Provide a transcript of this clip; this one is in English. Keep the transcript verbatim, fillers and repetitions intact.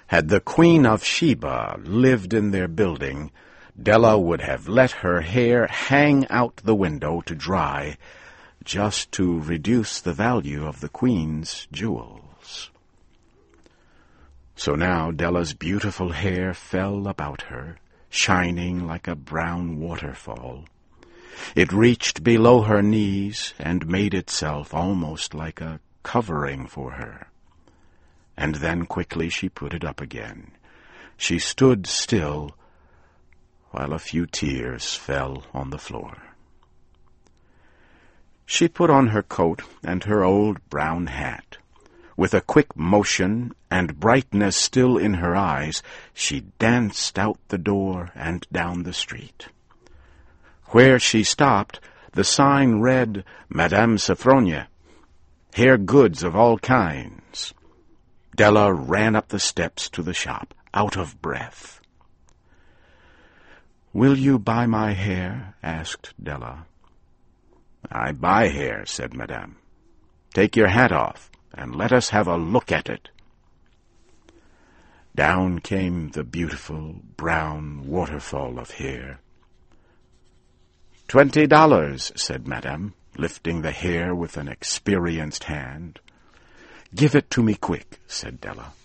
Had the Queen of Sheba lived in their building, Della would have let her hair hang out the window to dry, just to reduce the value of the Queen's jewels. So now Della's beautiful hair fell about her, shining like a brown waterfall. It reached below her knees and made itself almost like a covering for her. And then quickly she put it up again. She stood still, while a few tears fell on the floor. She put on her coat and her old brown hat. With a quick motion and brightness still in her eyes, she danced out the door and down the street. Where she stopped, the sign read, Madame Sophronia, hair goods of all kinds. Della ran up the steps to the shop, out of breath. "Will you buy my hair?" asked Della. "I buy hair," said Madame. "Take your hat off, and let us have a look at it." Down came the beautiful brown waterfall of hair. "Twenty dollars," said Madame, lifting the hair with an experienced hand. "Give it to me quick," said Della.